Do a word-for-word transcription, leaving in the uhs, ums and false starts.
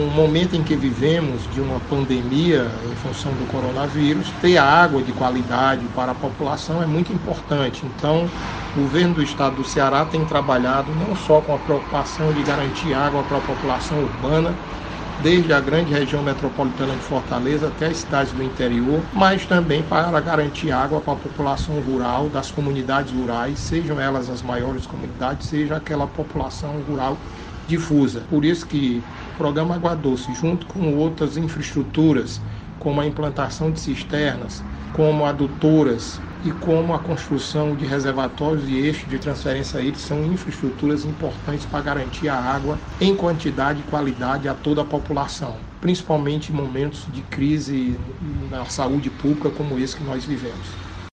momento em que vivemos de uma pandemia em função do coronavírus, ter água de qualidade para a população é muito importante. Então, o governo do estado do Ceará tem trabalhado não só com a preocupação de garantir água para a população urbana, desde a grande região metropolitana de Fortaleza até as cidades do interior, mas também para garantir água para a população rural das comunidades rurais, sejam elas as maiores comunidades, seja aquela população rural difusa. Por isso que o programa Água Doce, junto com outras infraestruturas, como a implantação de cisternas, como adutoras e como a construção de reservatórios e eixos de transferência hídrica, são infraestruturas importantes para garantir a água em quantidade e qualidade a toda a população, principalmente em momentos de crise na saúde pública como esse que nós vivemos.